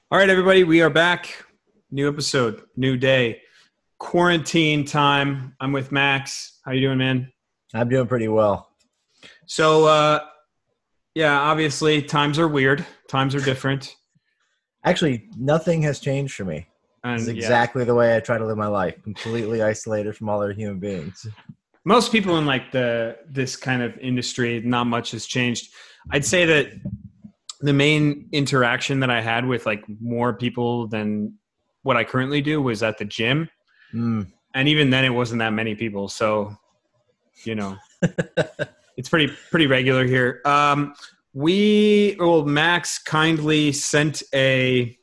All right, everybody, we are back. New episode, new day, quarantine time. I'm with Max. How you doing, man? I'm doing pretty well. So, obviously times are weird. Times are different. Actually, nothing has changed for me. This is And yeah, exactly the way I try to live my life, completely isolated from other human beings. most people in like this kind of industry, not much has changed. I'd say that the main interaction that I had with like more people than what I currently do was at the gym. Mm. And even then it wasn't that many people. So, you know, it's pretty regular here. Max kindly sent a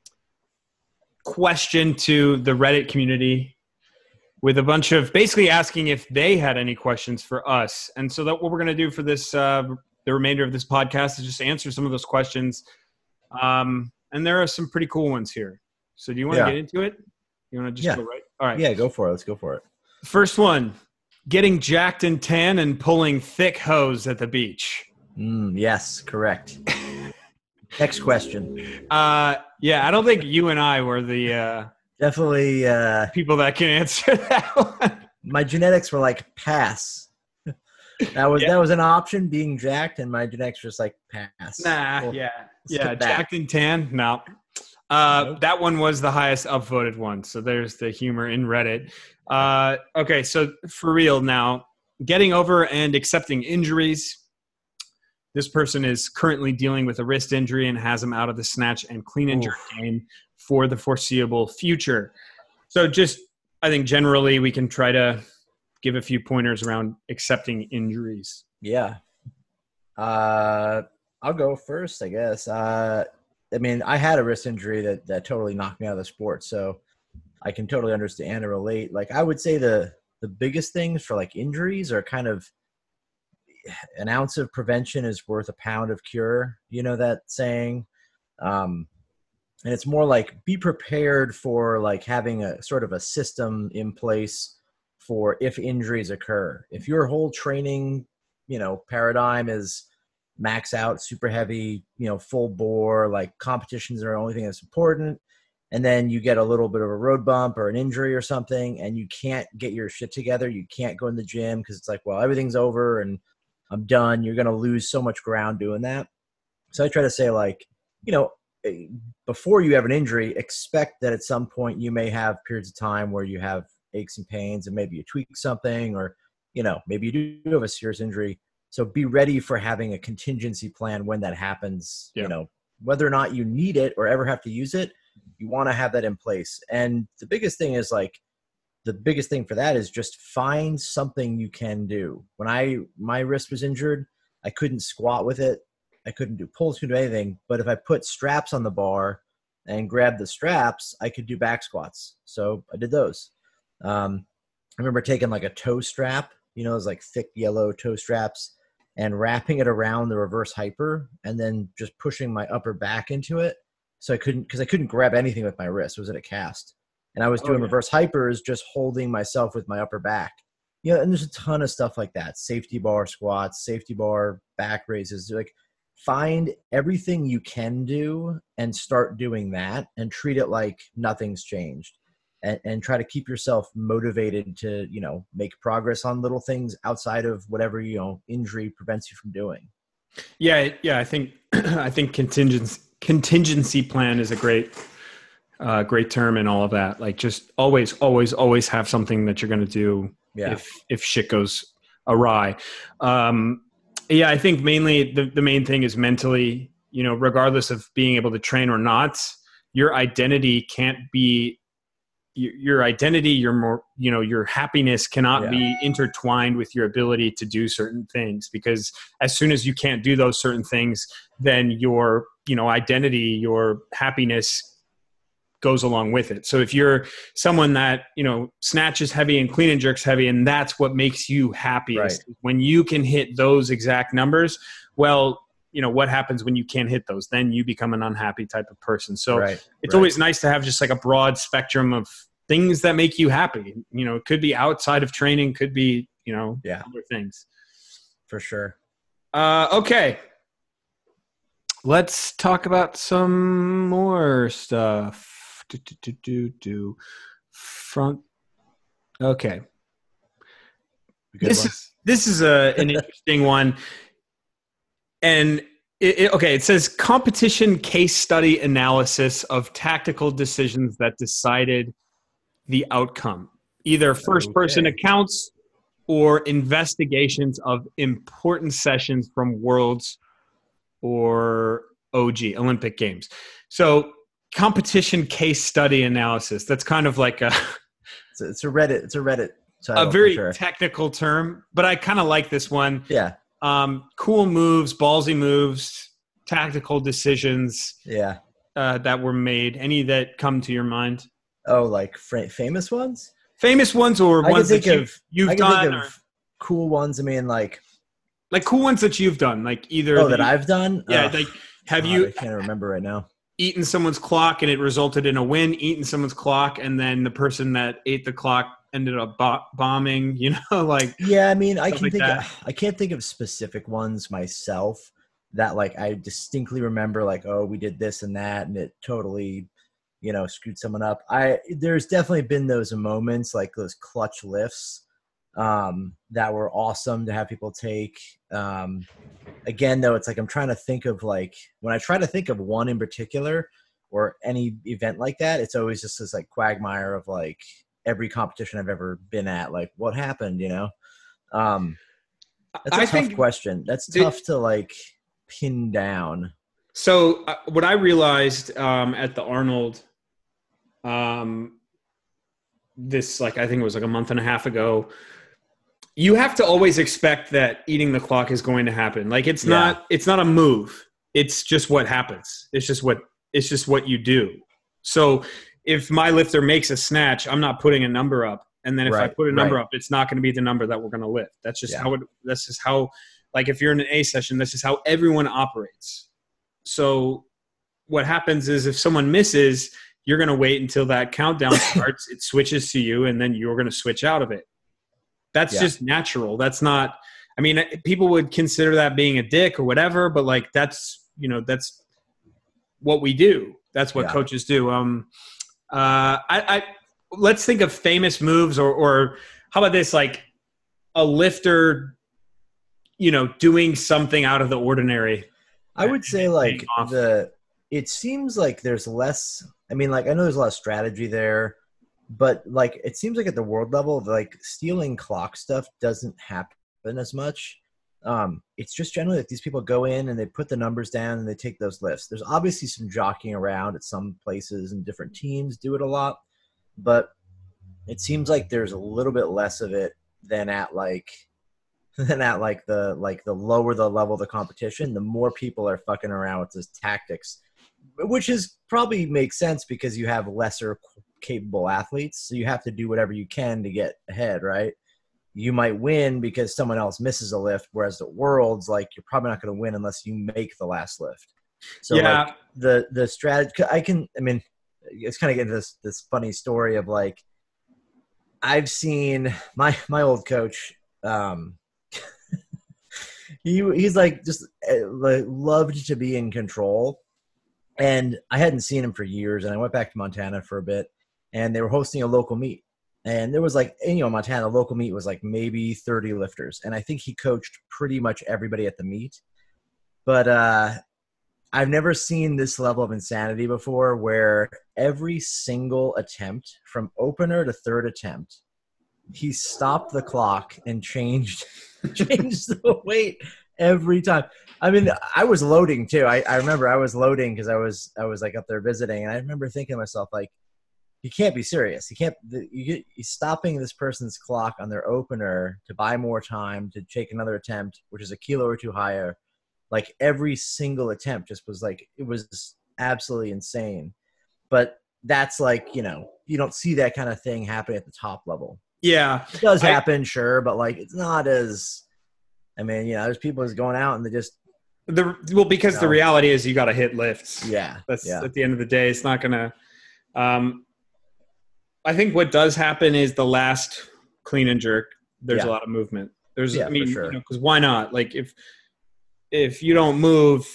question to the Reddit community with a bunch of basically asking if they had any questions for us. And so that what we're going to do for this, the remainder of this podcast is just answer some of those questions. And there are some pretty cool ones here. So do you want to get Yeah. into it? You want to just Yeah. go right? All right. Yeah, go for it. Let's go for it. First one, getting jacked and tan and pulling thick hose at the beach. Yes, correct. Next question. Yeah, I don't think you and I were the Definitely, people that can answer that one. my genetics were like pass. That was an option, being jacked, and my genetics was like pass. Nah, Well, yeah, skip that. jacked and tan. No, Nope. that one was the highest upvoted one. So there's the humor in Reddit. Okay, so for real now, getting over and accepting injuries. This person is currently dealing with a wrist injury and has him out of the snatch and clean and jerk game for the foreseeable future. So just, I think generally we can try to give a few pointers around accepting injuries. Yeah. I'll go first, I guess. I mean, I had a wrist injury that totally knocked me out of the sport, so I can totally understand and relate. Like, I would say the biggest things for like injuries are kind of an ounce of prevention is worth a pound of cure. You know that saying? And it's more like be prepared for like having a sort of a system in place for if injuries occur. If your whole training, paradigm is max out, super heavy, full bore, like competitions are the only thing that's important. And then you get a little bit of a road bump or an injury or something, and you can't get your shit together. You can't go in the gym because it's like, well, everything's over and I'm done. You're going to lose so much ground doing that. So I try to say, like, before you have an injury, expect that at some point you may have periods of time where you have aches and pains and maybe you tweak something or, maybe you do have a serious injury. So be ready for having a contingency plan when that happens. Yeah. Whether or not you need it or ever have to use it, you want to have that in place. And the biggest thing for that is just find something you can do. When my wrist was injured, I couldn't squat with it. I couldn't do pulls, couldn't do anything. But if I put straps on the bar and grabbed the straps, I could do back squats. So I did those. I remember taking like a toe strap, those like thick yellow toe straps, and wrapping it around the reverse hyper and then just pushing my upper back into it. So I couldn't grab anything with my wrist. It was in a cast. And I was doing reverse hypers, just holding myself with my upper back. And there's a ton of stuff like that. Safety bar squats, safety bar back raises. Like, find everything you can do and start doing that and treat it like nothing's changed. And try to keep yourself motivated to, make progress on little things outside of whatever, injury prevents you from doing. Yeah. I think contingency plan is a great term and all of that. Like just always have something that you're going to do if shit goes awry. I think mainly the main thing is mentally, regardless of being able to train or not, your identity can't be your identity, your happiness cannot be intertwined with your ability to do certain things, because as soon as you can't do those certain things, then your, identity, your happiness goes along with it. So if you're someone that, snatches heavy and clean and jerks heavy, and that's what makes you happiest, when you can hit those exact numbers, well, what happens when you can't hit those? Then you become an unhappy type of person. So it's always nice to have just like a broad spectrum of things that make you happy. It could be outside of training, could be, other things. For sure. Okay. Let's talk about some more stuff. Front. Okay. This is an interesting one. And it says competition case study analysis of tactical decisions that decided the outcome, either first person accounts or investigations of important sessions from Worlds or OG Olympic Games. So competition case study analysis. That's kind of like it's a Reddit title, a very technical term, but I kind of like this one. Yeah. Cool moves, ballsy moves, tactical decisions. Yeah. That were made. Any that come to your mind? Oh, like famous ones? Famous ones, or ones that you've done? Think of cool ones. I mean, like cool ones that you've done, like either that I've done. Yeah, like you? I can't remember right now. Eaten someone's clock and it resulted in a win. Eaten someone's clock and then the person that ate the clock ended up bombing. You know, like yeah. I mean, I can't think of specific ones myself that like I distinctly remember. Like, oh, we did this and that, and it totally, screwed someone up. There's definitely been those moments, like those clutch lifts that were awesome to have people take. Again, though, it's like I'm trying to think of, like, when I try to think of one in particular or any event like that, it's always just this like quagmire of like every competition I've ever been at, like what happened, that's a tough question. That's tough to like pin down. So what I realized at the Arnold, this, like, I think it was like a month and a half ago, you have to always expect that eating the clock is going to happen. Like it's not a move. It's just what happens. It's just what you do. So if my lifter makes a snatch, I'm not putting a number up. And then if I put a number up, it's not going to be the number that we're going to lift. That's just how, like if you're in an A session, this is how everyone operates. So what happens is if someone misses, you're going to wait until that countdown starts, it switches to you, and then you're going to switch out of it. That's just natural. That's not, I mean, people would consider that being a dick or whatever, but like, that's what we do. That's what coaches do. Let's think of famous moves or how about this? Like a lifter, doing something out of the ordinary. I would say like it seems like there's less, I mean, like I know there's a lot of strategy there, but like it seems like at the world level, like stealing clock stuff doesn't happen as much. It's just generally that these people go in and they put the numbers down and they take those lifts. There's obviously some jockeying around at some places, and different teams do it a lot, but it seems like there's a little bit less of it than at the lower the level of the competition. The more people are fucking around with this tactics, which is probably makes sense because you have lesser capable athletes, so you have to do whatever you can to get ahead, right? You might win because someone else misses a lift, whereas the Worlds, like, you're probably not going to win unless you make the last lift. So like the strategy, it's kind of getting this funny story of like, I've seen my old coach, he's like just like loved to be in control, and I hadn't seen him for years, and I went back to Montana for a bit, and they were hosting a local meet. And there was like, Montana, local meet was like maybe 30 lifters. And I think he coached pretty much everybody at the meet. But I've never seen this level of insanity before, where every single attempt from opener to third attempt, he stopped the clock and changed the weight every time. I mean, I was loading too. I remember I was loading because I was like up there visiting. And I remember thinking to myself, like, you can't be serious. He's stopping this person's clock on their opener to buy more time to take another attempt, which is a kilo or two higher. Like every single attempt just was like, it was absolutely insane. But that's like, you don't see that kind of thing happen at the top level. Yeah. It does happen, sure, but like it's not as, there's people who's going out and they just because the reality is you got to hit lifts. Yeah. That's at the end of the day, it's not going to I think what does happen is the last clean and jerk, there's a lot of movement. There's, for sure. Because why not? Like if you don't move,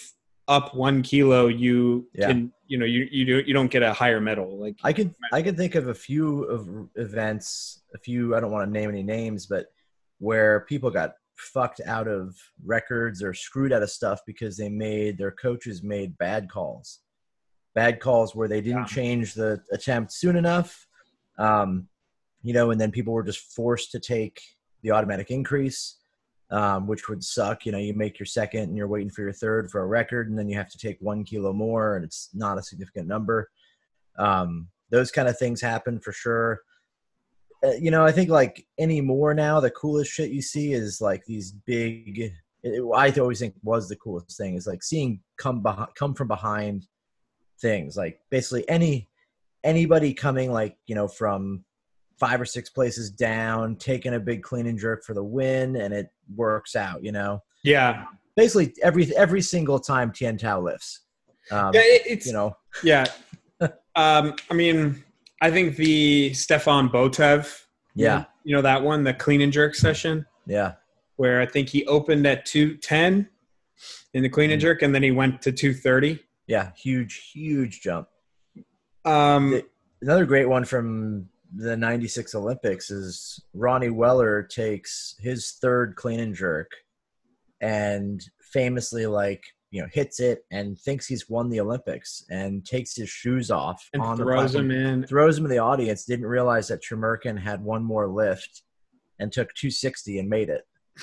up 1 kilo, you can, you don't get a higher medal. Like I can think of a few of events, I don't want to name any names, but where people got fucked out of records or screwed out of stuff because their coaches made bad calls where they didn't change the attempt soon enough. And then people were just forced to take the automatic increase, which would suck. You make your second and you're waiting for your third for a record, and then you have to take 1 kilo more, and it's not a significant number. Those kind of things happen for sure. I think like anymore now, the coolest shit you see is like these big, I always think was the coolest thing is like seeing come from behind things, like basically anybody coming like, from 5 or 6 places down, taking a big clean and jerk for the win, and it works out, Yeah. Basically every single time Tian Tao lifts. Yeah. I mean, I think the Stefan Botev, that one, the clean and jerk session. Yeah. Where I think he opened at 210 in the clean and jerk, and then he went to 230. Yeah. Huge jump. Another great one from the 96 Olympics is Ronnie Weller takes his third clean and jerk and famously hits it and thinks he's won the Olympics and takes his shoes off and throws him in the audience. Didn't realize that Tremerkin had one more lift and took 260 and made it.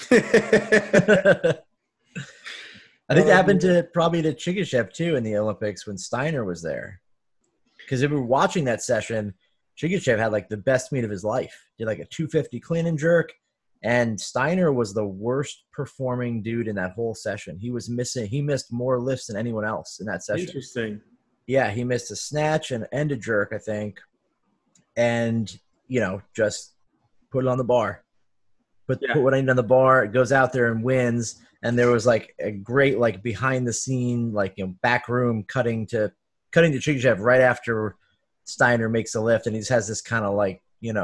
I think that happened probably to Chigashev too in the Olympics when Steiner was there. Because if we were watching that session, Chigashev had like the best meet of his life. Did like a 250 clean and jerk. And Steiner was the worst performing dude in that whole session. He missed more lifts than anyone else in that session. Interesting. Yeah, he missed a snatch and a jerk, I think. And, just put it on the bar. Put what I need on the bar. It goes out there and wins. And there was like a great like behind the scene, back room cutting to Chigashev right after Steiner makes a lift. And he just has this kind of like,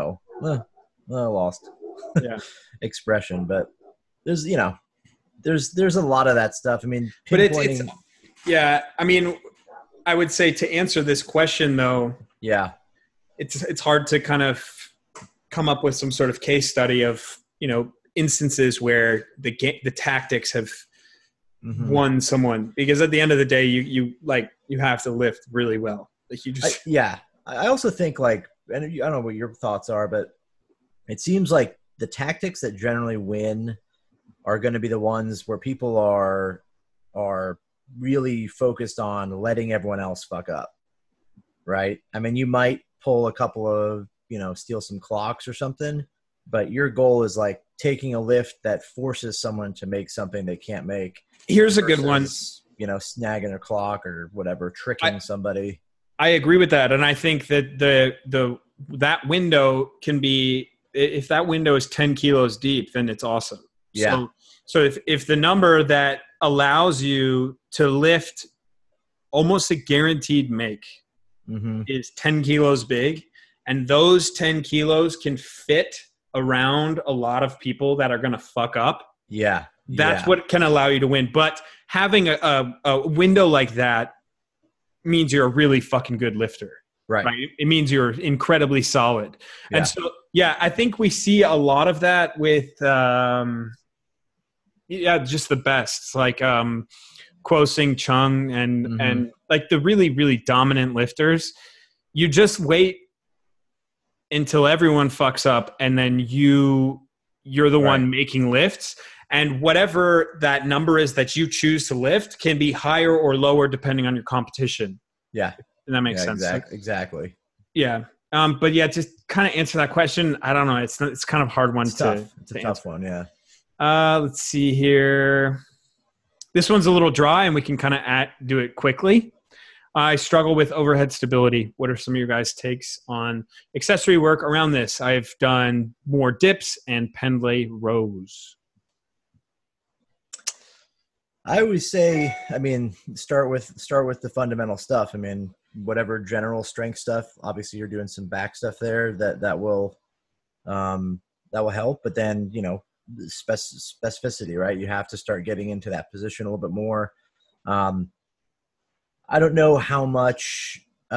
lost. Expression, but there's a lot of that stuff. I mean, but it's I mean, I would say to answer this question though, it's hard to kind of come up with some sort of case study of instances where the tactics have won someone, because at the end of the day you have to lift really well. Like you just I also think and I don't know what your thoughts are, but it seems like the tactics that generally win are going to be the ones where people are really focused on letting everyone else fuck up, right? I mean, you might pull a couple of, steal some clocks or something, but your goal is like taking a lift that forces someone to make something they can't make. Here's a good one. Snagging a clock or whatever, tricking somebody. I agree with that. And I think that that window can be, if that window is 10 kilos deep, then it's awesome. Yeah. So if the number that allows you to lift almost a guaranteed make is 10 kilos big, and those 10 kilos can fit around a lot of people that are going to fuck up. Yeah. That's what can allow you to win. But having a window like that means you're a really fucking good lifter. Right. It means you're incredibly solid. Yeah. And so, I think we see a lot of that with, just the best, like Kuo Sing Chung and like the really, really dominant lifters. You just wait until everyone fucks up, and then you're the one making lifts. And whatever that number is that you choose to lift can be higher or lower depending on your competition. Yeah. And that makes sense. Exactly. Yeah. But just kind of answer that question. I don't know. It's kind of a hard one It's a tough one. Yeah. Let's see here. This one's a little dry and we can kind of do it quickly. I struggle with overhead stability. What are some of your guys' takes on accessory work around this? I've done more dips and pendlay rows. I always say, I mean, start with the fundamental stuff. I mean, whatever general strength stuff, obviously you're doing some back stuff there that will help, but then, specificity, right? You have to start getting into that position a little bit more. I don't know how much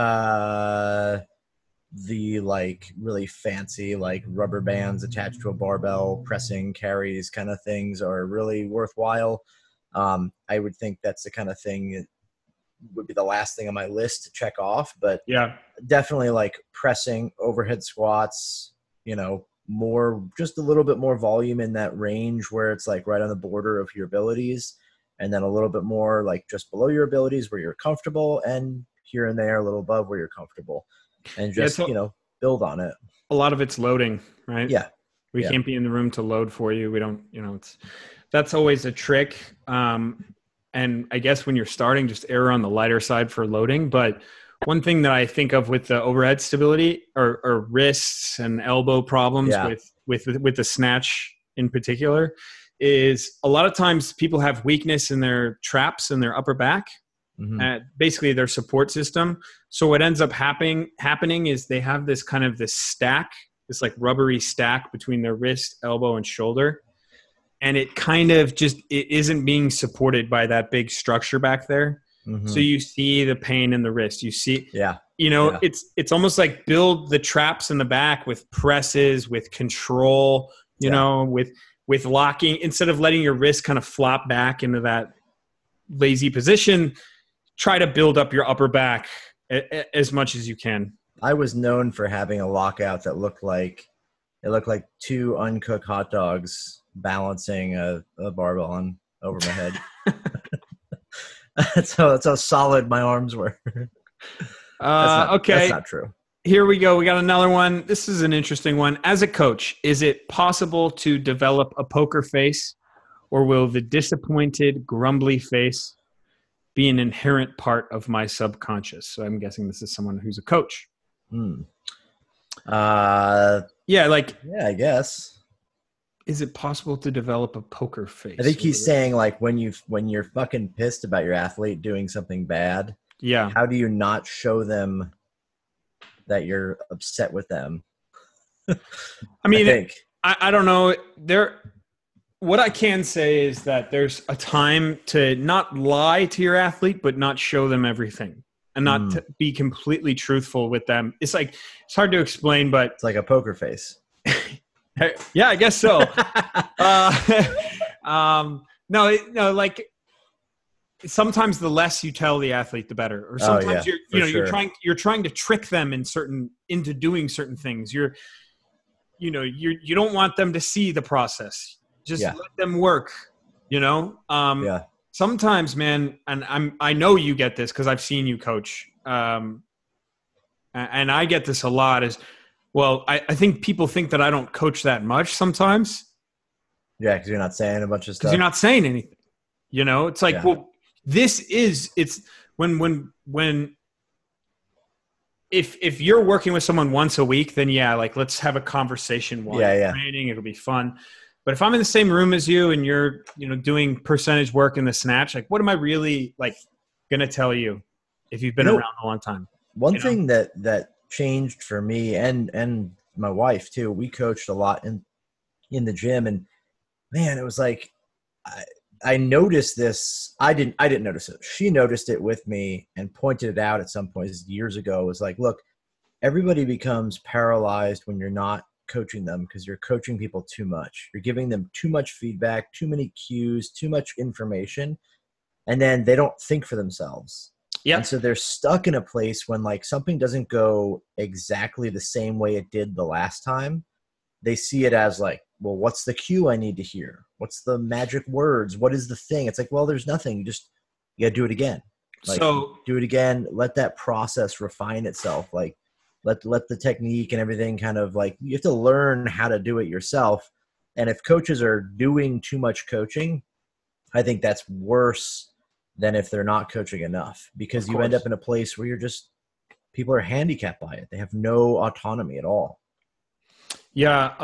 the like really fancy like rubber bands attached to a barbell pressing carries kind of things are really worthwhile. I would think that's the kind of thing that would be the last thing on my list to check off, but Yeah. definitely like pressing, overhead squats, just a little bit more volume in that range where it's like right on the border of your abilities, and then a little bit more like just below your abilities where you're comfortable, and here and there a little above where you're comfortable, and just, build on it. A lot of it's loading, right? Yeah. We can't be in the room to load for you. We don't, that's always a trick. And I guess when you're starting, just err on the lighter side for loading. But one thing that I think of with the overhead stability or wrists and elbow problems with the snatch in particular is a lot of times people have weakness in their traps and their upper back. Basically their support system. So what ends up happening is they have this kind of this stack, this like rubbery stack between their wrist, elbow, and shoulder. And it kind of it isn't being supported by that big structure back there. So you see the pain in the wrist. You see, it's almost like build the traps in the back with presses, with control, with locking, instead of letting your wrist kind of flop back into that lazy position. Try to build up your upper back as much as you can. I was known for having a lockout that looked like two uncooked hot dogs balancing a barbell over my head. That's how solid my arms were. Okay. That's not true. Here we go. We got another one. This is an interesting one. As a coach, is it possible to develop a poker face, or will the disappointed, grumbly face be an inherent part of my subconscious? So I'm guessing this is someone who's a coach. I guess. Is it possible to develop a poker face? I think he's saying like when you're fucking pissed about your athlete doing something bad. Yeah. How do you not show them that you're upset with them? I mean, I don't know. What I can say is that there's a time to not lie to your athlete, but not show them everything and not to be completely truthful with them. It's hard to explain, but it's like a poker face. Yeah, I guess so. No, like sometimes the less you tell the athlete, the better. Or sometimes you're trying to trick them into doing certain things. You don't want them to see the process. Just let them work. Sometimes, man, and I know you get this because I've seen you coach, and I get this a lot. Well, I think people think that I don't coach that much sometimes. Yeah, because you're not saying a bunch of stuff. Because you're not saying anything. It's like, well, it's when if you're working with someone once a week, then let's have a conversation while you're training. It'll be fun. But if I'm in the same room as you and you're, doing percentage work in the snatch, like what am I really going to tell you if you've been around a long time? One thing that changed for me and my wife too, we coached a lot in the gym, and man, it was like I noticed this. I didn't notice it. She noticed it with me and pointed it out at some point years ago. It was like, look, everybody becomes paralyzed when you're not coaching them because you're coaching people too much. You're giving them too much feedback, too many cues, too much information, and then they don't think for themselves. Yeah. And so they're stuck in a place when something doesn't go exactly the same way it did the last time. They see it as well, what's the cue I need to hear? What's the magic words? What is the thing? It's well, there's nothing. You got to do it again. Do it again. Let that process refine itself. Let the technique and everything kind of you have to learn how to do it yourself. And if coaches are doing too much coaching, I think that's worse than if they're not coaching enough, because you end up in a place where people are handicapped by it. They have no autonomy at all. Yeah.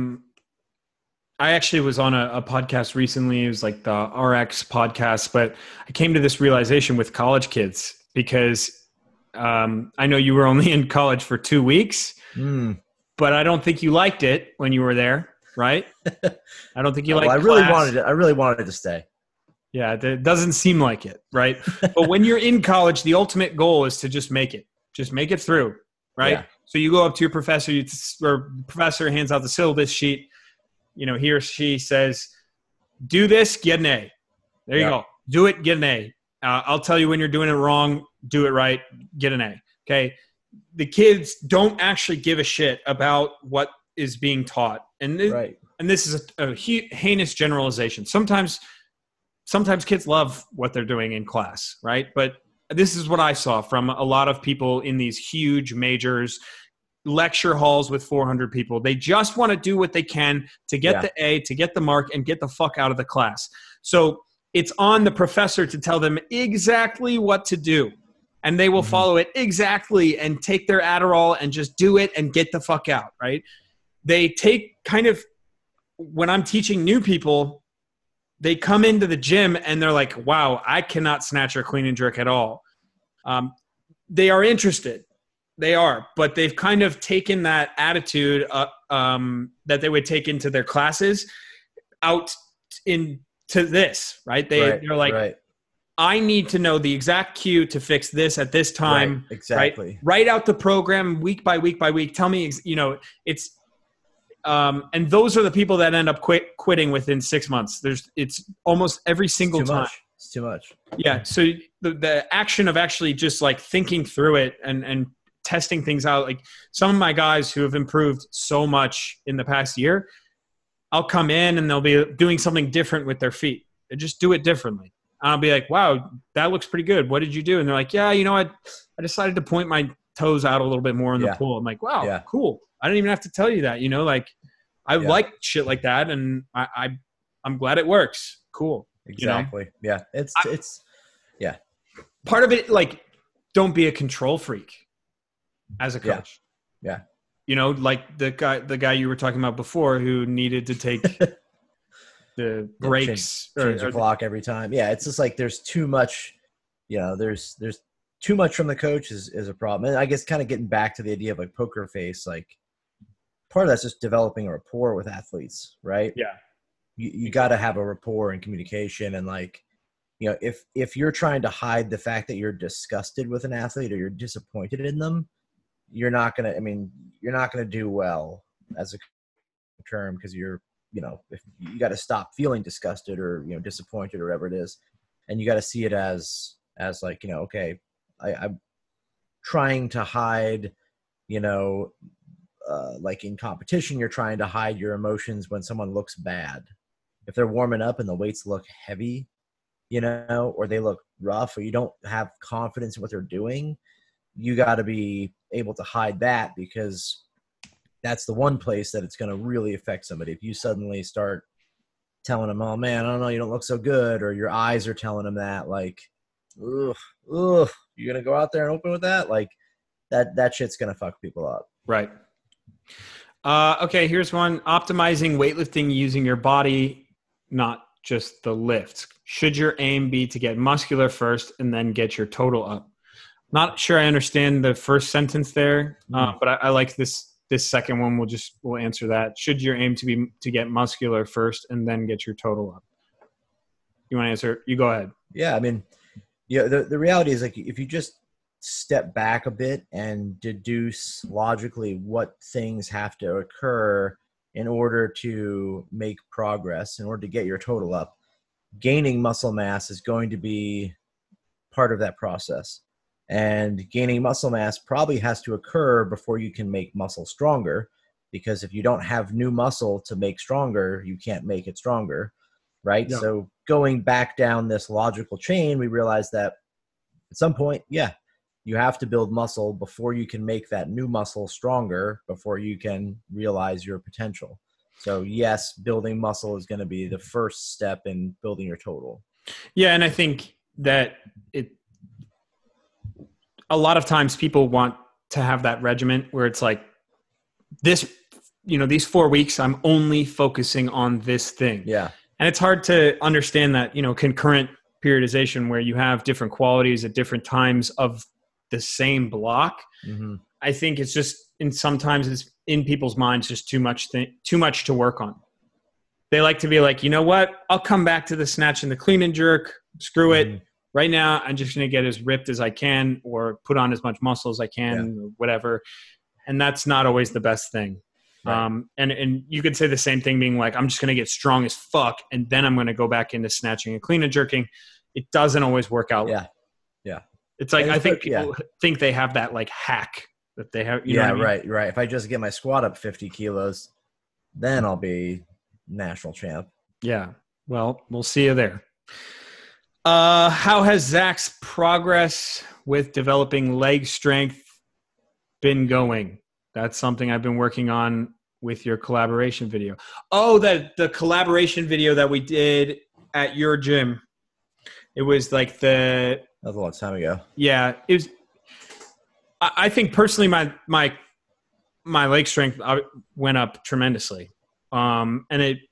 I actually was on a podcast recently. It was like the RX podcast, but I came to this realization with college kids because I know you were only in college for 2 weeks, but I don't think you liked it when you were there, right? I don't think you liked I really wanted to stay. Yeah, that doesn't seem like it, right? But when you're in college, the ultimate goal is to just make it. Just make it through, right? Yeah. So you go up to your professor, or professor hands out the syllabus sheet. You know, he or she says, do this, get an A. There you go. Do it, get an A. I'll tell you when you're doing it wrong, do it right, get an A. Okay? The kids don't actually give a shit about what is being taught. And this is a heinous generalization. Sometimes kids love what they're doing in class, right? But this is what I saw from a lot of people in these huge majors, lecture halls with 400 people. They just want to do what they can to get the A, to get the mark, and get the fuck out of the class. So it's on the professor to tell them exactly what to do. And they will follow it exactly and take their Adderall and just do it and get the fuck out, right? They take kind of, when I'm teaching new people, they come into the gym and they're like, wow, I cannot snatch or clean and jerk at all. They are interested. They are, but they've kind of taken that attitude that they would take into their classes out into this, right? They're like, I need to know the exact cue to fix this at this time. Right, exactly. Right? Write out the program week by week by week. Tell me, it's and those are the people that end up quitting within 6 months. It's almost every single time. It's too much. Yeah. So the action of actually just like thinking through it and testing things out, like some of my guys who have improved so much in the past year, I'll come in and they'll be doing something different with their feet. They just do it differently. And I'll be like, wow, that looks pretty good. What did you do? And they're like, yeah, I decided to point my toes out a little bit more in the pool. I'm like, wow, cool. I didn't even have to tell you that, like I like shit like that. And I'm glad it works. Cool. Exactly. Yeah. It's part of it. Like, don't be a control freak as a coach. Yeah. Like the guy you were talking about before who needed to take the breaks, change the clock every time. Yeah. It's just like, there's too much, there's too much from the coach is a problem. And I guess kind of getting back to the idea of like poker face, like part of that's just developing a rapport with athletes, right? Yeah. You got to have a rapport and communication. And like, if you're trying to hide the fact that you're disgusted with an athlete or you're disappointed in them, you're not going to do well as a term, because if you got to stop feeling disgusted or, disappointed or whatever it is. And you got to see it as like, okay, I'm trying to hide, like in competition, you're trying to hide your emotions when someone looks bad. If they're warming up and the weights look heavy, or they look rough, or you don't have confidence in what they're doing, you got to be able to hide that, because that's the one place that it's going to really affect somebody. If you suddenly start telling them, oh man, I don't know, you don't look so good, or your eyes are telling them that, like, ugh, you're going to go out there and open with that? Like that shit's going to fuck people up. Right. Okay. Here's one: optimizing weightlifting using your body, not just the lifts. Should your aim be to get muscular first and then get your total up? Not sure I understand the first sentence there, but I like this second one. We'll answer that. Should your aim to get muscular first and then get your total up? You want to answer? You go ahead. Yeah, I mean, the reality is, like, if you just step back a bit and deduce logically what things have to occur in order to make progress, in order to get your total up, gaining muscle mass is going to be part of that process. And gaining muscle mass probably has to occur before you can make muscle stronger, because if you don't have new muscle to make stronger, you can't make it stronger, right? Yeah. So going back down this logical chain, we realize that at some point, you have to build muscle before you can make that new muscle stronger, before you can realize your potential. So yes, building muscle is going to be the first step in building your total. Yeah, and I think that a lot of times people want to have that regimen where it's like this, these 4 weeks, I'm only focusing on this thing. Yeah. And it's hard to understand that, concurrent periodization where you have different qualities at different times of the same block. Mm-hmm. I think it's just, and sometimes it's in people's minds, just too much to work on. they like to be like, you know what? I'll come back to the snatch and the clean and jerk. Screw it. Right now, I'm just going to get as ripped as I can or put on as much muscle as I can or whatever. And that's not always the best thing. Right. And you could say the same thing being like, I'm just going to get strong as fuck. And then I'm going to go back into snatching and clean and jerking. It doesn't always work out. Yeah. Yeah. It's like, I think people think they have that like hack that they have. You know what I mean? Right. If I just get my squat up 50 kilos, then I'll be national champ. Yeah. Well, we'll see you there. How has Zach's progress with developing leg strength been going? That's something I've been working on with your collaboration video. Oh, the collaboration video that we did at your gym. It was like that was a long time ago. Yeah, it was. I think personally, my leg strength went up tremendously, and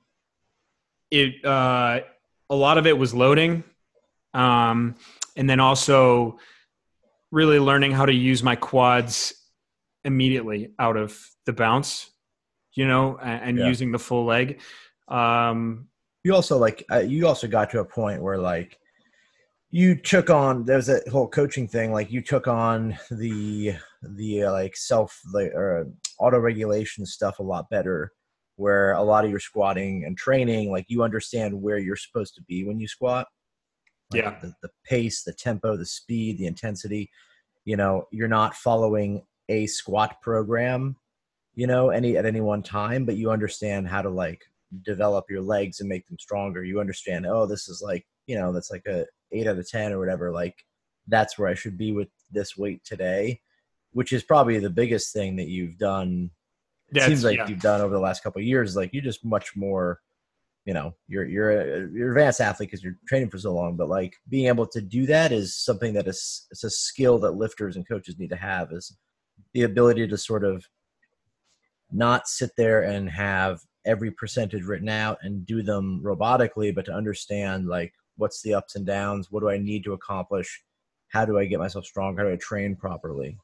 a lot of it was loading, and then also really learning how to use my quads immediately out of the bounce, and using the full leg. You also got to a point where like you took on, there's a whole coaching thing. Like you took on the like or auto regulation stuff a lot better, where a lot of your squatting and training, like you understand where you're supposed to be when you squat. Like the pace, the tempo, the speed, the intensity, you're not following a squat program, at any one time, but you understand how to like develop your legs and make them stronger. You understand, this is like, that's like a 8 out of 10 or whatever. Like that's where I should be with this weight today, which is probably the biggest thing that you've done. It seems like you've done over the last couple of years. Like you're just much more, you're an advanced athlete because you're training for so long, but like being able to do that is something that it's a skill that lifters and coaches need to have, is the ability to sort of not sit there and have every percentage written out and do them robotically, but to understand like what's the ups and downs, what do I need to accomplish, how do I get myself stronger, how do I train properly?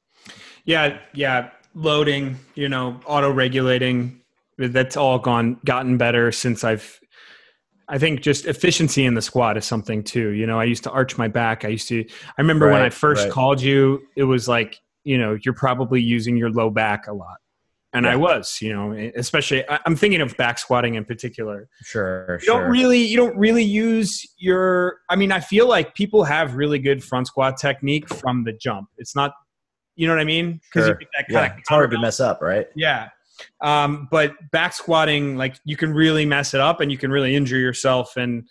Loading, auto regulating, that's all gotten better since I think just efficiency in the squat is something too. I used to arch my back. I remember when I first called you, it was like, you're probably using your low back a lot. And I was, especially I'm thinking of back squatting in particular. Sure. You don't really use I feel like people have really good front squat technique from the jump. It's not, you know what I mean? Because it's hard to mess up, right? Yeah. But back squatting, like you can really mess it up and you can really injure yourself. And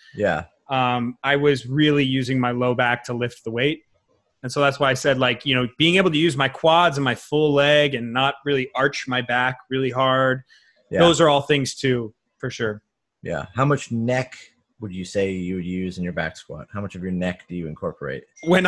I was really using my low back to lift the weight. And so that's why I said, like, being able to use my quads and my full leg and not really arch my back really hard. Yeah. Those are all things too, for sure. Yeah. How much neck would you say you would use in your back squat? How much of your neck do you incorporate?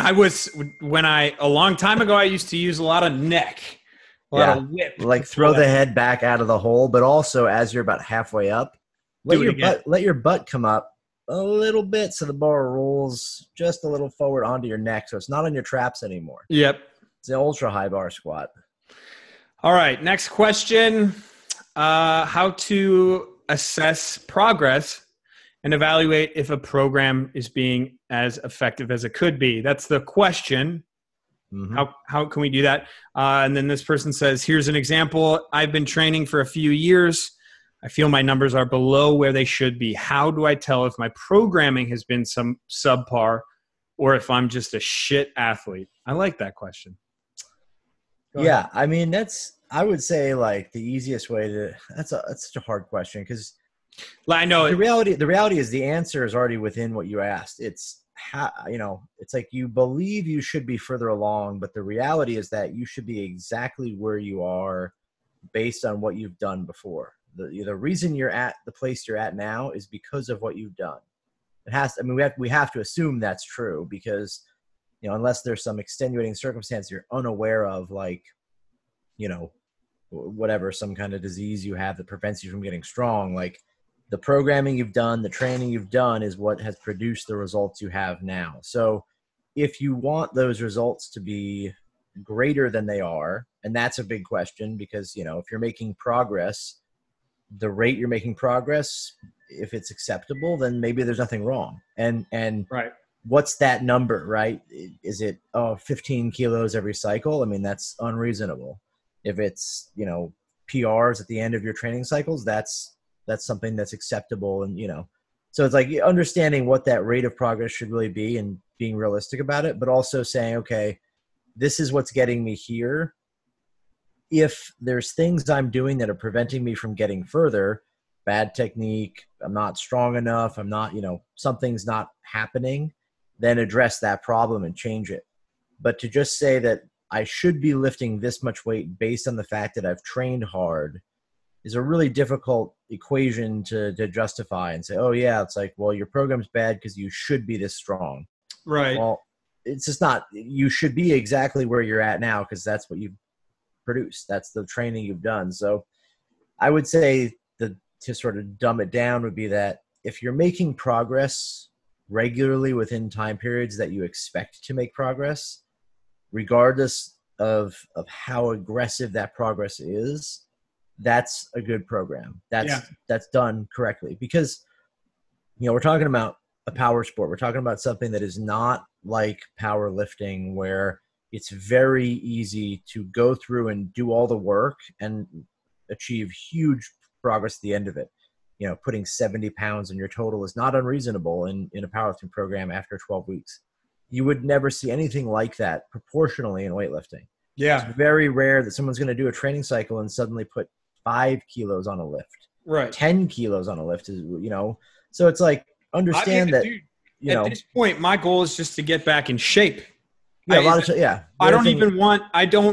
A long time ago, I used to use a lot of neck, a lot of whip. Like throw the head back out of the hole, but also as you're about halfway up, let your butt come up a little bit so the bar rolls just a little forward onto your neck, so it's not on your traps anymore. Yep. It's an ultra high bar squat. All right, next question. How to assess progress and evaluate if a program is being as effective as it could be. That's the question. Mm-hmm. How can we do that? And then this person says, here's an example. I've been training for a few years. I feel my numbers are below where they should be. How do I tell if my programming has been some subpar or if I'm just a shit athlete? I like that question. Yeah, I mean, I would say like the easiest way to – that's such a hard question because I know the reality is the answer is already within what you asked. It's how, it's like you believe you should be further along, but the reality is that you should be exactly where you are based on what you've done before. The reason you're at the place you're at now is because of what you've done. We have to assume that's true because, unless there's some extenuating circumstance you're unaware of, like, whatever, some kind of disease you have that prevents you from getting strong, like the programming you've done, the training you've done is what has produced the results you have now. So if you want those results to be greater than they are, and that's a big question because, if you're making progress, the rate you're making progress, if it's acceptable, then maybe there's nothing wrong. And right. What's that number, right? Is it 15 kilos every cycle? I mean, that's unreasonable. If it's, PRs at the end of your training cycles, that's something that's acceptable. And, so it's like understanding what that rate of progress should really be and being realistic about it, but also saying, okay, this is what's getting me here. If there's things I'm doing that are preventing me from getting further, bad technique, I'm not strong enough, I'm not, something's not happening, then address that problem and change it. But to just say that I should be lifting this much weight based on the fact that I've trained hard is a really difficult equation to justify and say, oh yeah, it's like, well, your program's bad because you should be this strong. Right. Well, it's just not. You should be exactly where you're at now because that's what you've produced. That's the training you've done. So I would say to sort of dumb it down would be that if you're making progress regularly within time periods that you expect to make progress, regardless of how aggressive that progress is, that's a good program. That's done correctly. Because, we're talking about a power sport. We're talking about something that is not like powerlifting, where it's very easy to go through and do all the work and achieve huge progress at the end of it. Putting 70 pounds in your total is not unreasonable in a powerlifting program after 12 weeks. You would never see anything like that proportionally in weightlifting. Yeah. It's very rare that someone's going to do a training cycle and suddenly put 5 kilos on a lift. Right. 10 kilos on a lift is, so it's like, understand that, dude, at this point, my goal is just to get back in shape. Yeah, I don't even want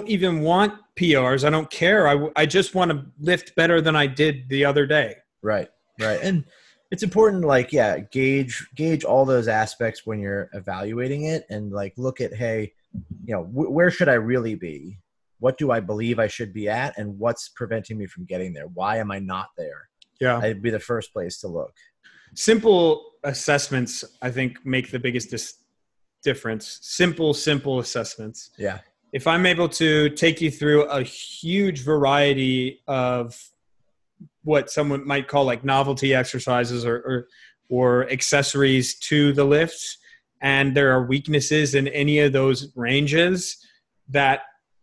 PRs. I don't care. I just want to lift better than I did the other day. Right. And it's important, gauge all those aspects when you're evaluating it and look at, hey, where should I really be? What do I believe I should be at? And what's preventing me from getting there? Why am I not there? Yeah. That'd be the first place to look. Simple assessments, I think, make the biggest difference. Simple assessments. Yeah. If I'm able to take you through a huge variety of what someone might call novelty exercises or accessories to the lifts, and there are weaknesses in any of those ranges that,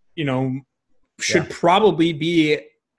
should probably be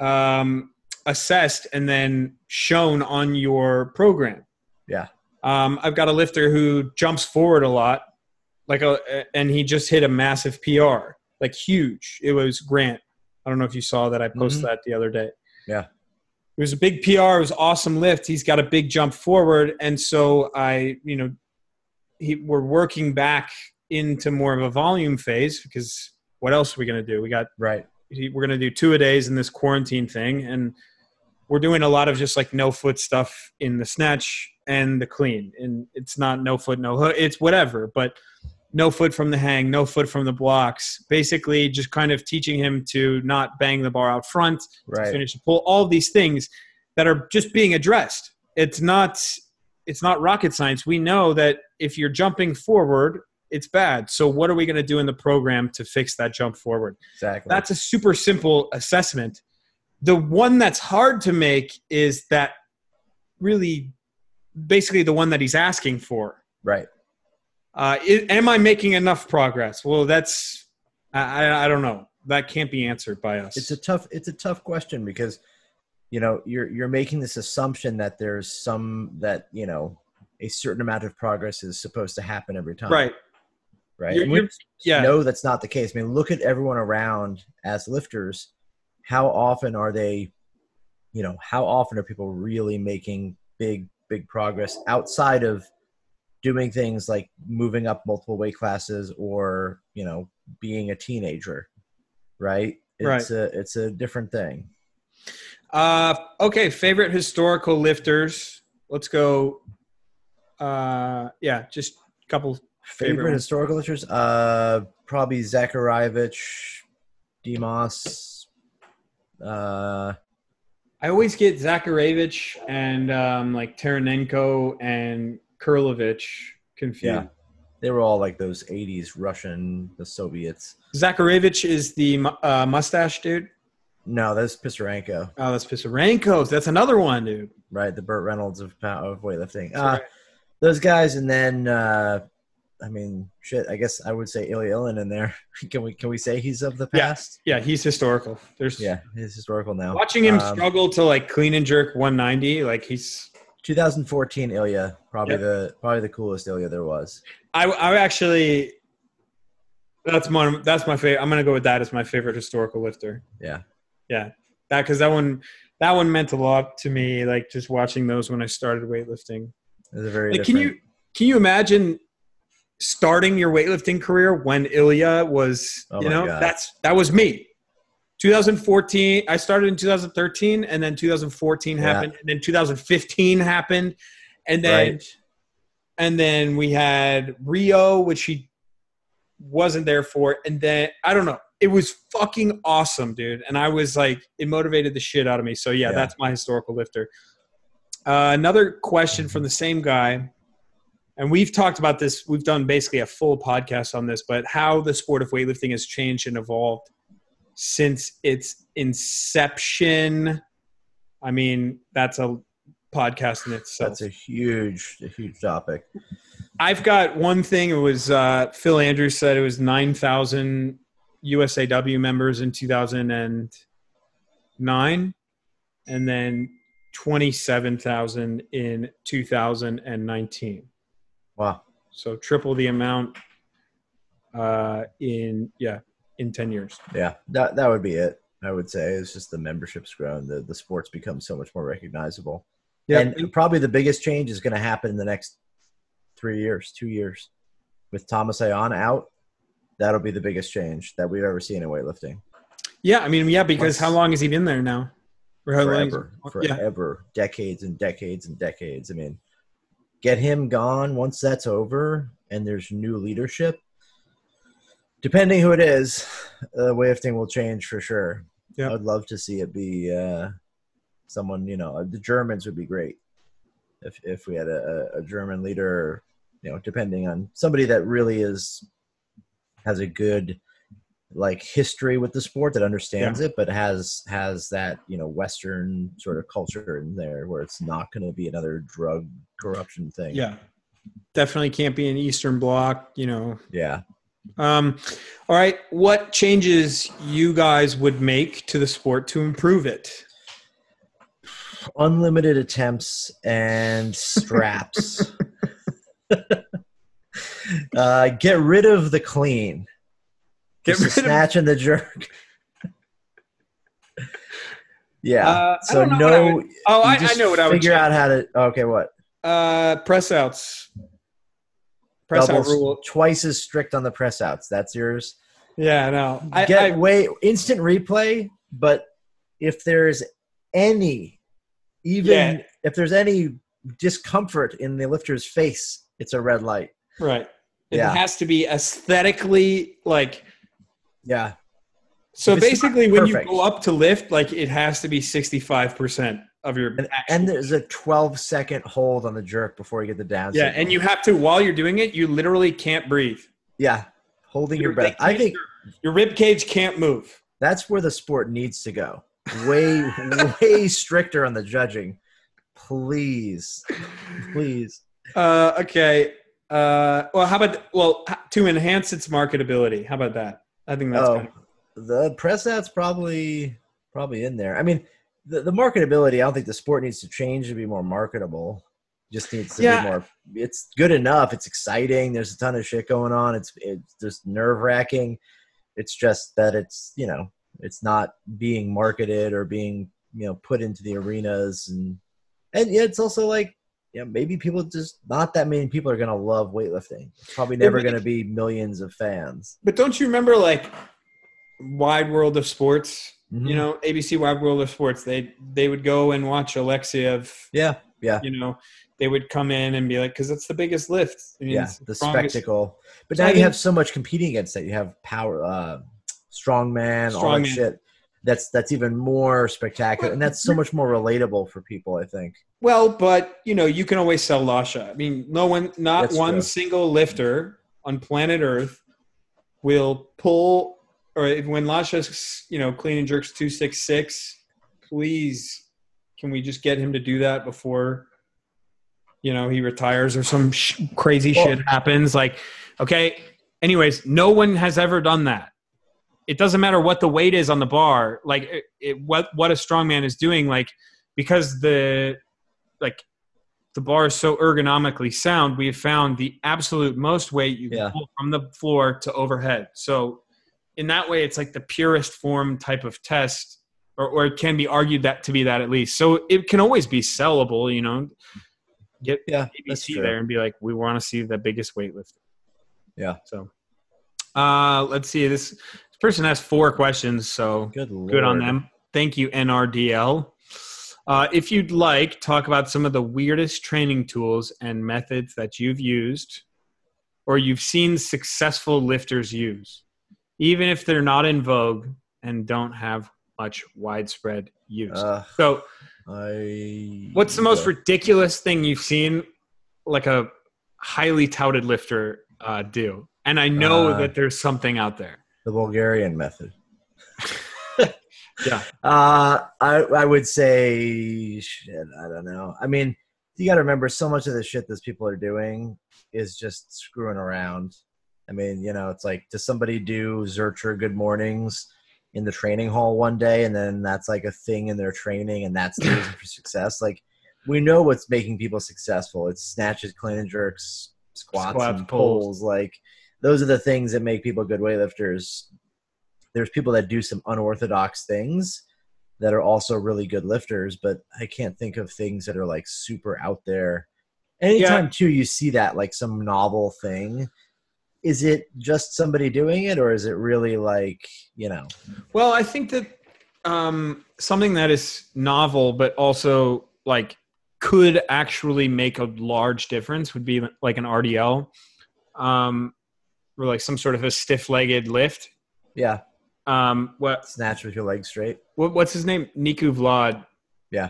assessed and then shown on your program. Yeah. I've got a lifter who jumps forward a lot, and he just hit a massive PR, huge. It was Grant. I don't know if you saw that. I posted that the other day. Yeah. It was a big PR. It was awesome lift. He's got a big jump forward. And so we're working back into more of a volume phase because what else are we going to do? We're going to do 2-a-days in this quarantine thing. And we're doing a lot of just no foot stuff in the snatch and the clean. And it's not no foot, no hook. It's whatever, but no foot from the hang, no foot from the blocks. Basically just kind of teaching him to not bang the bar out front, to finish the pull, all of these things that are just being addressed. It's not rocket science. We know that if you're jumping forward, it's bad. So what are we going to do in the program to fix that jump forward? Exactly. That's a super simple assessment. The one that's hard to make is that really basically the one that he's asking for. Right. Am I making enough progress? Well, that's I don't know. That can't be answered by us. It's a tough question because you're making this assumption that there's a certain amount of progress is supposed to happen every time. Right. No, that's not the case. I mean, look at everyone around as lifters. How often are they, how often are people really making big progress outside of doing things like moving up multiple weight classes or, being a teenager, right? It's a different thing. Okay. Favorite historical lifters. Let's go. Just a couple favorite historical lifters. Probably Zakharevich, Demos. I always get Zakharevich and Taranenko and Kurlovich confused. Yeah. They were all those 80s Russian, the Soviets. Zakharevich is the mustache dude? No, that's Pisarenko. Oh, that's Pisarenko's. That's another one, dude. Right, the Burt Reynolds of weightlifting. Right. Those guys, and then I mean, shit. I guess I would say Ilya Ilin in there. Can we say he's of the past? Yeah, he's historical. He's historical now. Watching him struggle to like clean and jerk 190, like he's 2014 Ilya, probably the coolest Ilya there was. I actually that's my favorite. I'm gonna go with that as my favorite historical lifter. Yeah, because that one meant a lot to me. Like just watching those when I started weightlifting. It was a very can you imagine starting your weightlifting career when Ilya was that was me. 2014 I started in 2013 and then 2014 happened and then 2015 happened and then we had Rio, which he wasn't there for, and then I don't know, it was fucking awesome, dude, and I was like, it motivated the shit out of me. So that's my historical lifter. Another question from the same guy, and we've talked about this, we've done basically a full podcast on this, but how the sport of weightlifting has changed and evolved since its inception. I mean, that's a podcast in itself. That's a huge topic. I've got one thing. It was Phil Andrews said it was 9,000 USAW members in 2009, and then 27,000 in 2019. Wow! So triple the amount in 10 years. Yeah, that would be it. I would say it's just the membership's grown. The sport's become so much more recognizable. Yeah, and probably the biggest change is going to happen in the next 2 years. With Thomas Ayan out, that'll be the biggest change that we've ever seen in weightlifting. Yeah, I mean, because how long has he been there now? Forever. Decades and decades and decades. I mean, get him gone once that's over and there's new leadership. Depending who it is, weightlifting will change for sure. Yeah. I'd love to see it be someone, the Germans would be great if we had a German leader, depending on somebody that really has a good history with the sport, that understands it, but has that, Western sort of culture in there where it's not going to be another drug corruption thing. Yeah. Definitely can't be an Eastern Bloc, Yeah. All right. What changes you guys would make to the sport to improve it? Unlimited attempts and straps. Get rid of the clean. Get rid of snatch and the jerk. Yeah. So I know what I would figure out how to. Okay, what? Press outs. Press out rule. Twice as strict on the press outs. That's yours. Yeah, no. Instant replay, but if there's any discomfort in the lifter's face, it's a red light. Right. It has to be aesthetically Yeah. So basically when you go up to lift, it has to be 65% of your and there's a 12-second hold on the jerk before you get the down. Yeah, and you have to, while you're doing it, you literally can't breathe. Yeah. Holding your breath. I think your rib cage can't move. That's where the sport needs to go. Way stricter on the judging. Please. Okay. How about to enhance its marketability? How about that? I think that's the press out's probably in there. I mean, the marketability, I don't think the sport needs to change to be more marketable. Just needs to be more. It's good enough. It's exciting. There's a ton of shit going on. It's just nerve-wracking. It's just that it's not being marketed or being put into the arenas, and it's also maybe people, just not that many people are going to love weightlifting. It's probably never going to be millions of fans. But don't you remember Wide World of Sports? Mm-hmm. ABC Wide World of Sports. They would go and watch Alexiev. Yeah. They would come in and be because it's the biggest lift. The spectacle. But now you have so much competing against that. You have power, strongman, all that shit. That's even more spectacular, and that's so much more relatable for people, I think. Well, but you can always sell Lasha. I mean, not one single lifter on planet Earth will pull when Lasha's, clean and jerks 266, please, can we just get him to do that before, he retires or some crazy shit happens? Like, okay. Anyways, no one has ever done that. It doesn't matter what the weight is on the bar. Like what a strongman is doing, like, because the bar is so ergonomically sound, we have found the absolute most weight you can pull from the floor to overhead. So in that way, it's like the purest form type of test, or it can be argued that to be that at least. So it can always be sellable, get ABC there and be like, we want to see the biggest weightlifter. Yeah. So let's see. This person has 4 questions, so good on them. Thank you, NRDL. If you'd like, talk about some of the weirdest training tools and methods that you've used or you've seen successful lifters use, even if they're not in vogue and don't have much widespread use. What's the most ridiculous thing you've seen, like a highly touted lifter do? And I know that there's something out there. The Bulgarian method. Yeah. I would say, I don't know. I mean, you got to remember, so much of the shit that people are doing is just screwing around. I mean, it's like, does somebody do Zercher good mornings in the training hall one day, and then that's like a thing in their training, and that's the reason for success? Like, we know what's making people successful. It's snatches, clean and jerks, squats and pulls. Like, those are the things that make people good weightlifters. There's people that do some unorthodox things that are also really good lifters, but I can't think of things that are like super out there. Anytime too, you see that, like some novel thing, is it just somebody doing it, or is it really like, Well, I think that something that is novel, but also like could actually make a large difference would be like an RDL, or like some sort of a stiff-legged lift. Yeah. What snatch with your legs straight? What's his name? Niku Vlad. Yeah.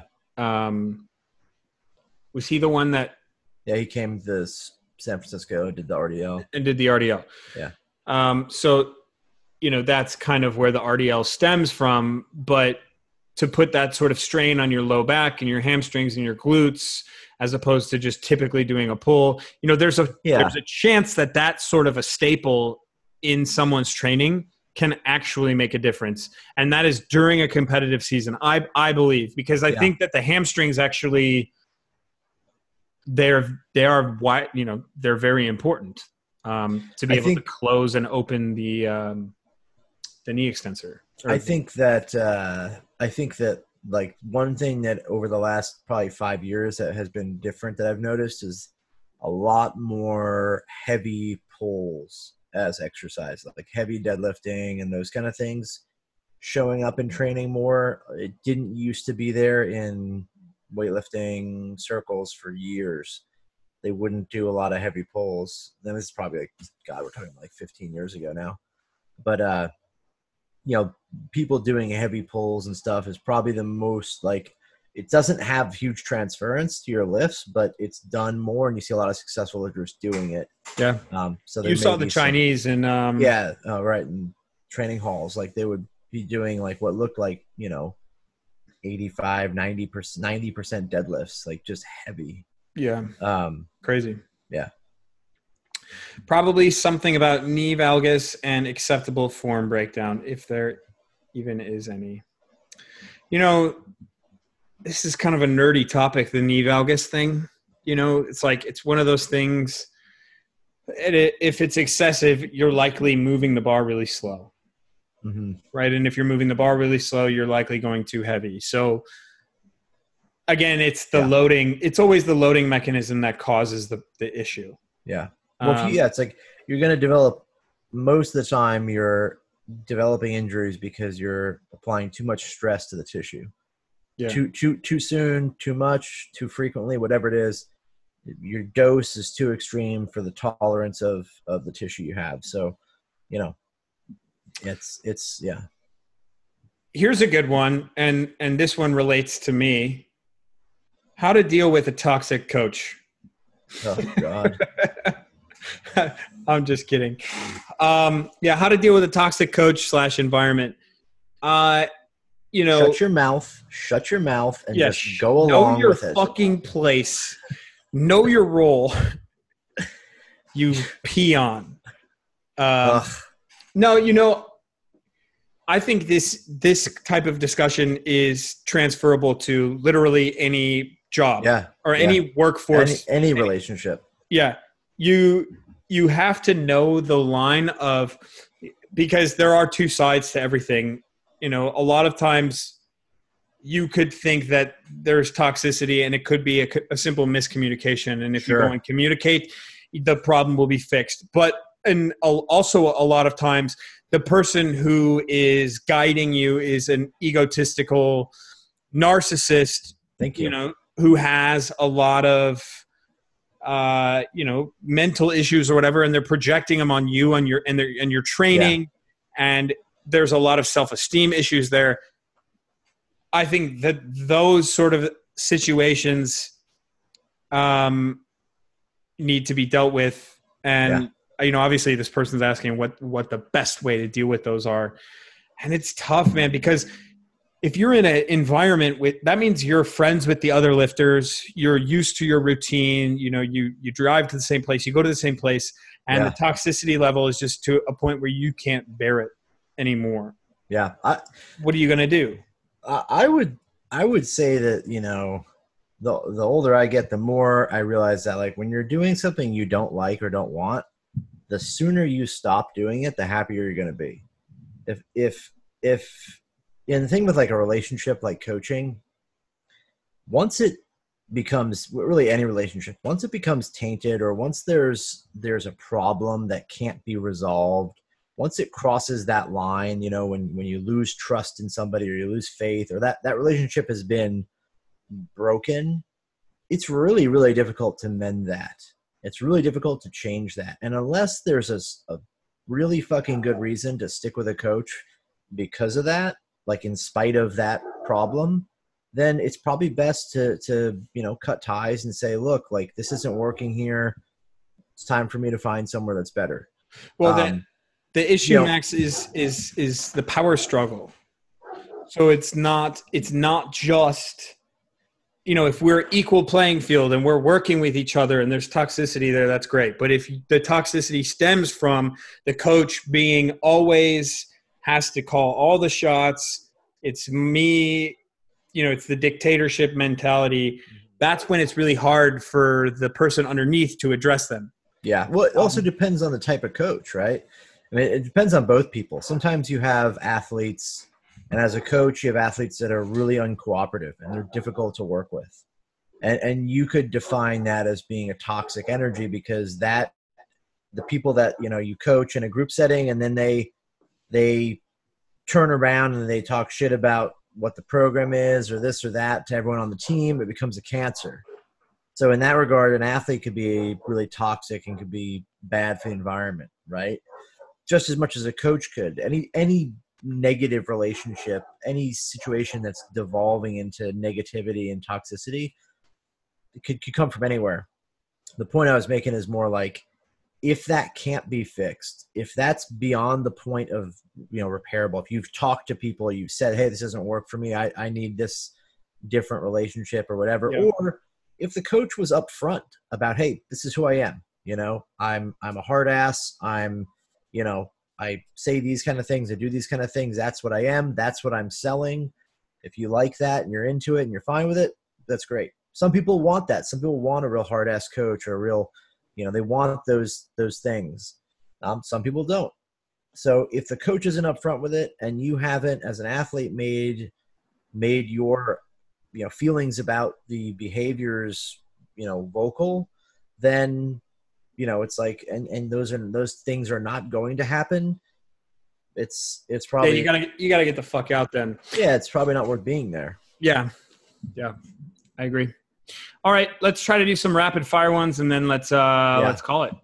Was he the one that? Yeah, he came to San Francisco, did the RDL. And did the RDL. Yeah. So, that's kind of where the RDL stems from. But to put that sort of strain on your low back and your hamstrings and your glutes, as opposed to just typically doing a pull, there's a chance that sort of a staple in someone's training can actually make a difference. And that is during a competitive season, I believe, because I think that the hamstrings actually, they are wide, they're very important to be able to close and open the knee extensor. I think that like one thing that over the last probably 5 years that has been different that I've noticed is a lot more heavy pulls as exercise, like heavy deadlifting and those kind of things showing up in training more. It didn't used to be there in weightlifting circles for years. They wouldn't do a lot of heavy pulls. Then this is probably like, God, we're talking like 15 years ago now. But, people doing heavy pulls and stuff is probably the most, like, it doesn't have huge transference to your lifts, but it's done more, and you see a lot of successful lifters doing it. Yeah. So you saw the Chinese and right, in training halls, like they would be doing like what looked like 85, 90% deadlifts, like just heavy. Yeah. Crazy. Yeah. Probably something about knee valgus and acceptable form breakdown, if there even is any. This is kind of a nerdy topic, the knee valgus thing. It's like, it's one of those things, if it's excessive, you're likely moving the bar really slow. Mm-hmm. Right? And if you're moving the bar really slow, you're likely going too heavy. So again, it's the loading. It's always the loading mechanism that causes the issue. Yeah. Well, it's like you're going to develop, most of the time you're developing injuries because you're applying too much stress to the tissue. Yeah. Too soon, too much, too frequently, whatever it is. Your dose is too extreme for the tolerance of the tissue you have. So, it's yeah. Here's a good one, and this one relates to me. How to deal with a toxic coach. Oh God. I'm just kidding. Yeah, how to deal with a toxic coach / environment. Shut your mouth, and just go along your with it. Fucking place. Know your role. You peon. No, I think this type of discussion is transferable to literally any job or any workforce, any relationship. Yeah, you have to know the line of, because there are two sides to everything. A lot of times you could think that there's toxicity and it could be a simple miscommunication. And if you go and communicate, the problem will be fixed. And also a lot of times the person who is guiding you is an egotistical narcissist, who has a lot of, mental issues or whatever, and they're projecting them on you and your training. And there's a lot of self-esteem issues there. I think that those sort of situations need to be dealt with. And, obviously this person's asking what the best way to deal with those are. And it's tough, man, because if you're in an environment that means you're friends with the other lifters, you're used to your routine, you drive to the same place, you go to the same place, and the toxicity level is just to a point where you can't bear it anymore. Yeah. What are you going to do? I would say that, the older I get, the more I realize that, like, when you're doing something you don't like or don't want, the sooner you stop doing it, the happier you're going to be. And the thing with like a relationship, like coaching, once it becomes, really any relationship, once it becomes tainted, or once there's a problem that can't be resolved, once it crosses that line, when you lose trust in somebody, or you lose faith, or that relationship has been broken, it's really, really difficult to mend that. It's really difficult to change that. And unless there's a really fucking good reason to stick with a coach because of that, like in spite of that problem, then it's probably best to cut ties and say, look, like, this isn't working here. It's time for me to find somewhere that's better. Well, the issue, Max, is the power struggle. So it's not just, if we're equal playing field and we're working with each other and there's toxicity there, that's great. But if the toxicity stems from the coach being always has to call all the shots, it's me, it's the dictatorship mentality, that's when it's really hard for the person underneath to address them. Yeah. Well, it also depends on the type of coach, right? I mean, it depends on both people. Sometimes you have athletes, and as a coach, you have athletes that are really uncooperative and they're difficult to work with. And you could define that as being a toxic energy, because the people that, you coach in a group setting, and then they turn around and they talk shit about what the program is or this or that to everyone on the team, it becomes a cancer. So in that regard, an athlete could be really toxic and could be bad for the environment, right? Just as much as a coach could. Any negative relationship, any situation that's devolving into negativity and toxicity, it could come from anywhere. The point I was making is more like, if that can't be fixed, if that's beyond the point of, repairable, if you've talked to people, you've said, hey, this doesn't work for me, I need this different relationship or whatever, or if the coach was upfront about, hey, this is who I am, I'm a hard ass, I say these kind of things, I do these kind of things, that's what I am, that's what I'm selling. If you like that and you're into it and you're fine with it, that's great. Some people want that. Some people want a real hard ass coach, or a real, they want those things. Some people don't. So if the coach isn't upfront with it, and you haven't, as an athlete, made your, feelings about the behaviors, vocal, then, it's like, and those things are not going to happen. It's probably, you gotta get the fuck out then. Yeah. It's probably not worth being there. Yeah. I agree. All right, let's try to do some rapid fire ones, and then let's call it.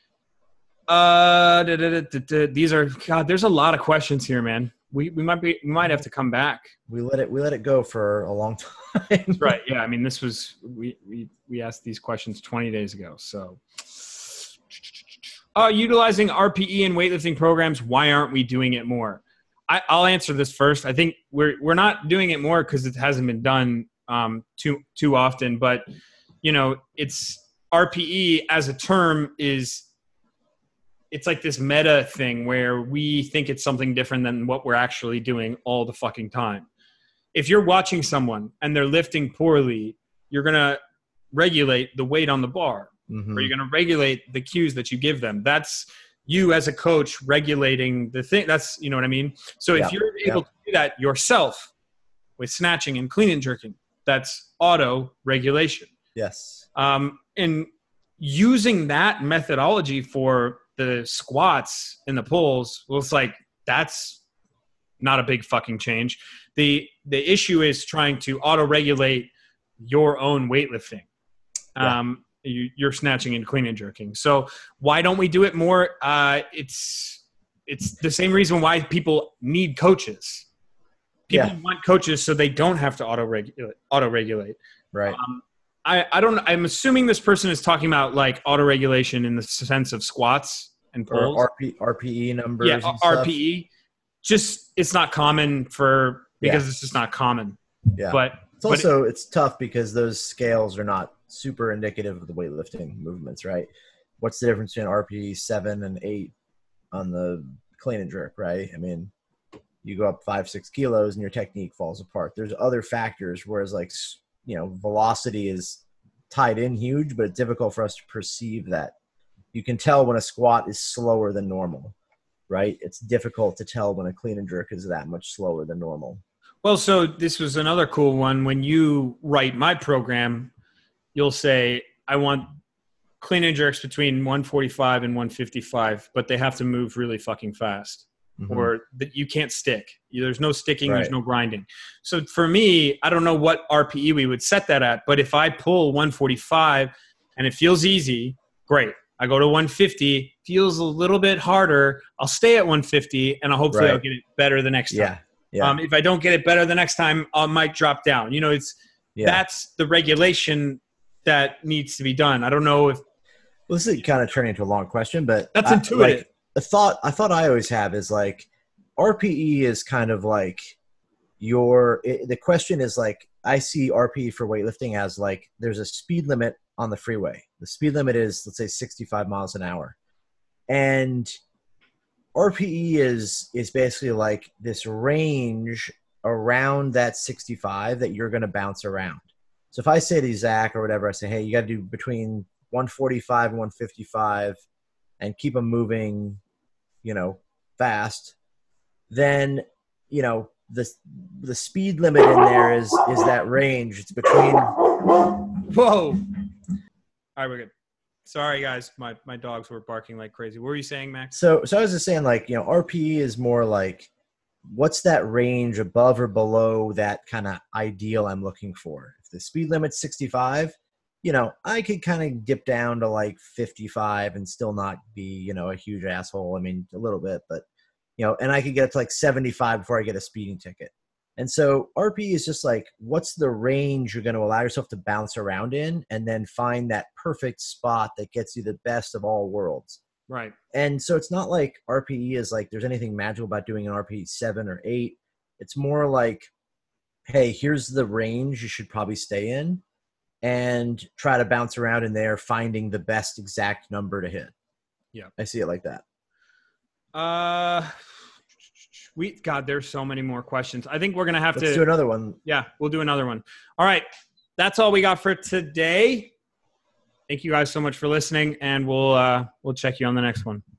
These are, God, there's a lot of questions here, man. We might have to come back. We let it go for a long time. Right. Yeah. I mean, this was, we asked these questions 20 days ago. So Utilizing RPE in weightlifting programs, why aren't we doing it more? I'll answer this first. I think we're not doing it more because it hasn't been done too often. But it's RPE as a term it's like this meta thing where we think it's something different than what we're actually doing all the fucking time. If you're watching someone and they're lifting poorly, you're gonna regulate the weight on the bar, or you're gonna regulate the cues that you give them. That's you as a coach regulating the thing. That's, you know what I mean? So if you're able to do that yourself with snatching and clean and jerking, that's auto regulation. Yes. And using that methodology for the squats and the pulls, well, it's like, that's not a big fucking change. The issue is trying to auto regulate your own weightlifting. You're snatching and clean and jerking. So why don't we do it more? It's the same reason why people need coaches. People want coaches so they don't have to auto regulate. Right. I'm assuming this person is talking about like auto regulation in the sense of squats and pulls. Or RPE numbers. Yeah, and RPE. Stuff. Just it's not common because it's just not common. Yeah. But it's tough because those scales are not super indicative of the weightlifting movements, right? What's the difference between RPE 7 and 8 on the clean and jerk, right? I mean, you go up 5-6 kilos and your technique falls apart. There's other factors, whereas like, velocity is tied in huge, but it's difficult for us to perceive that. You can tell when a squat is slower than normal, right? It's difficult to tell when a clean and jerk is that much slower than normal. Well, so this was another cool one. When you write my program, you'll say, I want clean and jerks between 145 and 155, but they have to move really fucking fast. Or that you can't stick. There's no sticking. Right. There's no grinding. So for me, I don't know what RPE we would set that at, but if I pull 145 and it feels easy, great. I go to 150, feels a little bit harder. I'll stay at 150 and hopefully I'll get it better the next time. Yeah. If I don't get it better the next time, I might drop down. That's the regulation that needs to be done. I don't know if this is kind of turning into a long question, but that's intuitive. The thought I always have is like RPE is kind of like the question is like, I see RPE for weightlifting as like, there's a speed limit on the freeway. The speed limit is, let's say, 65 miles an hour. And RPE is basically like this range around that 65 that you're going to bounce around. So if I say to Zach or whatever, I say, hey, you got to do between 145 and 155 and keep them moving, fast, then, the speed limit in there is that range. It's between. Whoa. All right, we're good. Sorry, guys. My dogs were barking like crazy. What were you saying, Max? So I was just saying, like, RPE is more like, what's that range above or below that kind of ideal I'm looking for? If the speed limit's 65, I could kind of dip down to like 55 and still not be, a huge asshole. I mean, a little bit, but, and I could get to like 75 before I get a speeding ticket. And so RPE is just like, what's the range you're going to allow yourself to bounce around in, and then find that perfect spot that gets you the best of all worlds. Right. And so it's not like RPE is like, there's anything magical about doing an RPE 7 or 8. It's more like, hey, here's the range you should probably stay in, and try to bounce around in there, finding the best exact number to hit. Yeah. I see it like that. God, there's so many more questions. I think we're going to have Let's do another one. Yeah, we'll do another one. All right. That's all we got for today. Thank you guys so much for listening, and we'll check you on the next one.